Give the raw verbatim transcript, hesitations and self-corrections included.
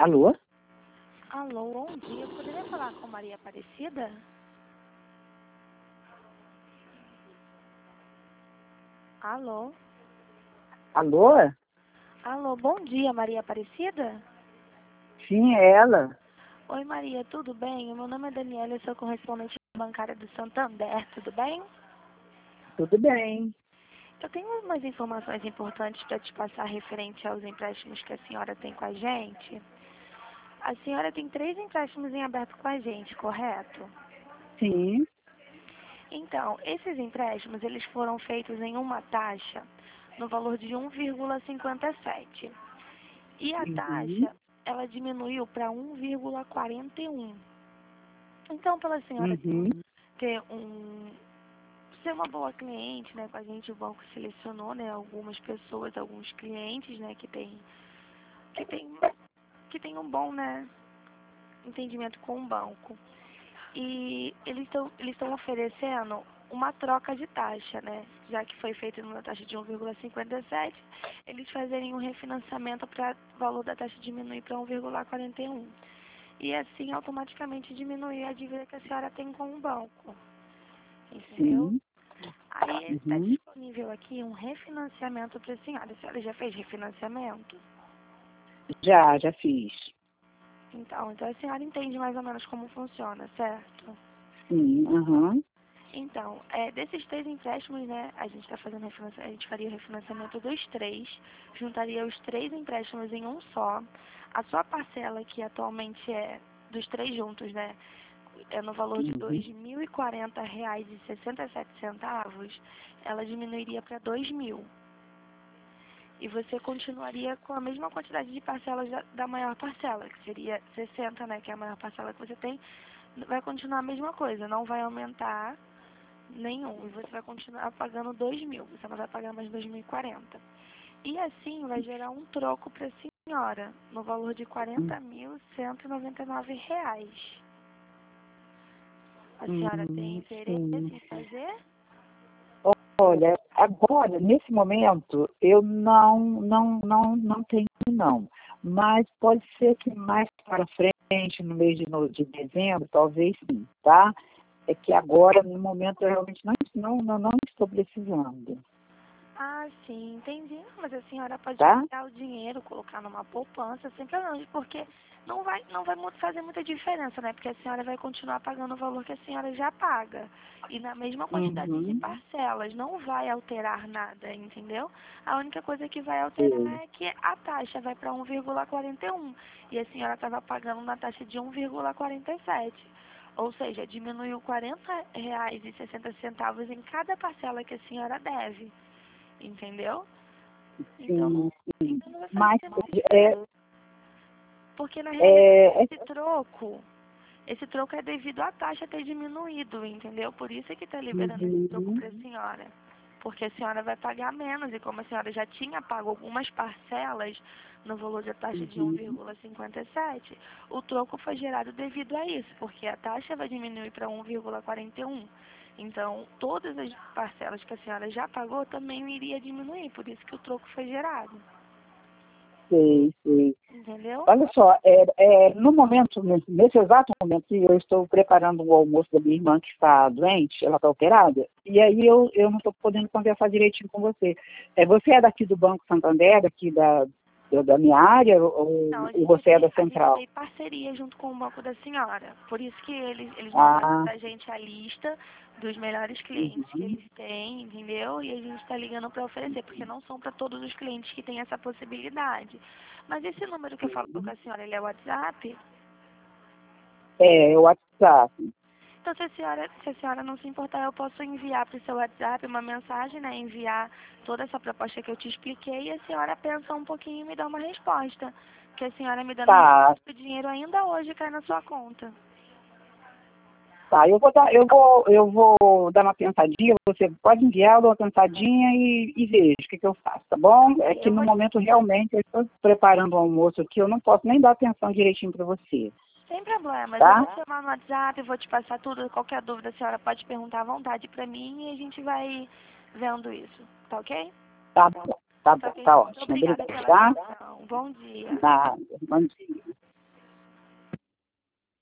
Alô? Alô, bom dia. Eu poderia falar com Maria Aparecida? Alô? Alô? Alô, bom dia, Maria Aparecida? Sim, é ela. Oi, Maria, tudo bem? Meu nome é Daniela, eu sou correspondente bancária do Santander, tudo bem? Tudo bem. Eu tenho umas informações importantes para te passar referente aos empréstimos que a senhora tem com a gente. A senhora tem três empréstimos em aberto com a gente, correto? Sim. Então, esses empréstimos, eles foram feitos em uma taxa no valor de um vírgula cinquenta e sete. E a Uhum. taxa, ela diminuiu para um vírgula quarenta e um. Então, pela senhora Uhum. ter um ser uma boa cliente, né, com a gente, o banco selecionou, né, algumas pessoas, alguns clientes, né, que tem que tem que tem um bom, né, entendimento com o banco. E eles estão eles estão oferecendo uma troca de taxa, né? Já que foi feito numa taxa de um vírgula cinquenta e sete, eles fazerem um refinanciamento para o valor da taxa diminuir para um vírgula quarenta e um. E assim automaticamente diminuir a dívida que a senhora tem com o banco. Entendeu? Sim. Aí está Uhum. disponível aqui um refinanciamento para a senhora. A senhora já fez refinanciamento? Já, já fiz. Então, então a senhora entende mais ou menos como funciona, certo? Sim, aham. Então, é, desses três empréstimos, né, a gente está fazendo refinanciamento, a gente faria o refinanciamento dos três, juntaria os três empréstimos em um só. A sua parcela, que atualmente é dos três juntos, né, é no valor de Uhum. dois mil e quarenta reais e sessenta e sete centavos, ela diminuiria para dois mil. E você continuaria com a mesma quantidade de parcelas da, da maior parcela, que seria sessenta, né, que é a maior parcela que você tem, vai continuar a mesma coisa, não vai aumentar nenhum. E você vai continuar pagando dois mil, você não vai pagar mais dois mil e quarenta. E assim vai gerar um troco para a senhora, no valor de quarenta mil cento e noventa e nove reais. A senhora tem Uhum. interesse Sim. em fazer? Olha, agora, nesse momento, eu não, não, não, não tenho, não. Mas pode ser que mais para frente, no mês de, no- de dezembro, talvez sim, tá? É que agora, no momento, eu realmente não, não, não, não estou precisando, Ah, sim, entendi. Mas a senhora pode tá? pegar o dinheiro, colocar numa poupança, sem problema, porque não vai, não vai mu- fazer muita diferença, né? Porque a senhora vai continuar pagando o valor que a senhora já paga. E na mesma quantidade de Uhum. parcelas, não vai alterar nada, entendeu? A única coisa que vai Sei. alterar é que a taxa vai para um vírgula quarenta e um. E a senhora estava pagando na taxa de um vírgula quarenta e sete. Ou seja, diminuiu quarenta reais e sessenta centavos em cada parcela que a senhora deve. Entendeu? Então Sim, não, sim. então não vai fazer Mas muita é, diferença. Porque na realidade é, é esse troco, esse troco é devido à taxa ter diminuído, entendeu? Por isso é que está liberando esse troco uhum, para a senhora. Porque a senhora vai pagar menos e como a senhora já tinha pago algumas parcelas no valor da taxa de um uhum, vírgula cinquenta e sete, o troco foi gerado devido a isso, porque a taxa vai diminuir para um vírgula quarenta e um. Então, todas as parcelas que a senhora já pagou também iria diminuir, por isso que o troco foi gerado. sei, sei. Entendeu? Olha só, é, é, no momento, nesse, nesse exato momento, eu estou preparando o almoço da minha irmã que está doente, ela está operada, e aí eu, eu não estou podendo conversar direitinho com você. É, você é daqui do Banco Santander, daqui da, da da minha área, ou, Então, a ou gente você é tem, da a gente central? tem parceria junto com o banco da senhora. Por isso que eles, eles mandaram Ah, pra gente a lista dos melhores clientes que uhum, eles têm, entendeu? E a gente está ligando para oferecer, porque não são para todos os clientes que têm essa possibilidade. Mas esse número que eu falo com a senhora, ele é WhatsApp? é, o WhatsApp. Então, se a senhora, se a senhora não se importar, eu posso enviar para o seu WhatsApp uma mensagem, né? Enviar toda essa proposta que eu te expliquei e a senhora pensa um pouquinho e me dá uma resposta. Que a senhora me dando a Tá, resposta, o dinheiro ainda hoje cai na sua conta. tá, eu vou dar, eu vou, eu vou dar uma pensadinha, você pode enviar, eu dou uma pensadinha e, e vejo o que, que eu faço, tá bom? É que Eu no vou, momento realmente eu estou preparando o almoço aqui, eu não posso nem dar atenção direitinho para você, sem problemas, eu tá? vou te chamar no WhatsApp, vou te passar tudo, qualquer dúvida a senhora pode perguntar à vontade para mim e a gente vai vendo isso, tá ok? Tá bom, tá Tá bom, ok, tá então. Muito ótimo, obrigada obrigado, pela tá? atenção. Bom dia. Nada, bom dia.